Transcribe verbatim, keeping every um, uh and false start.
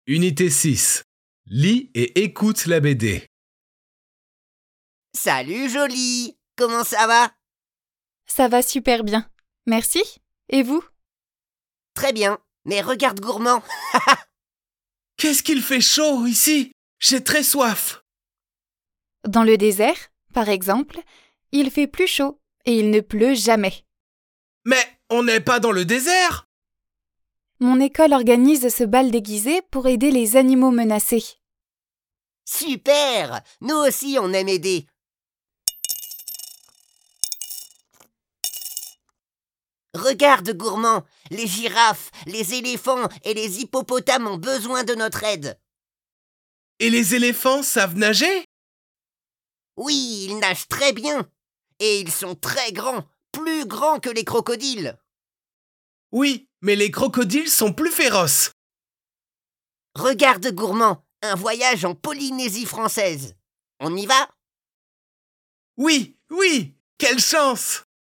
Unité six. Lis et écoute la B D. Salut Jolie, comment ça va? Ça va super bien. Merci. Et vous? Très bien, mais regarde Gourmand. Qu'est-ce qu'il fait chaud ici? J'ai très soif. Dans le désert, par exemple, il fait plus chaud et il ne pleut jamais. Mais on n'est pas dans le désert. Mon école organise ce bal déguisé pour aider les animaux menacés. Super! Nous aussi on aime aider. Regarde Gourmand, les girafes, les éléphants et les hippopotames ont besoin de notre aide. Et les éléphants savent nager? Oui, ils nagent très bien. Et ils sont très grands, plus grands que les crocodiles. Oui, mais les crocodiles sont plus féroces. Regarde Gourmand, un voyage en Polynésie française. On y va? Oui, oui, quelle chance!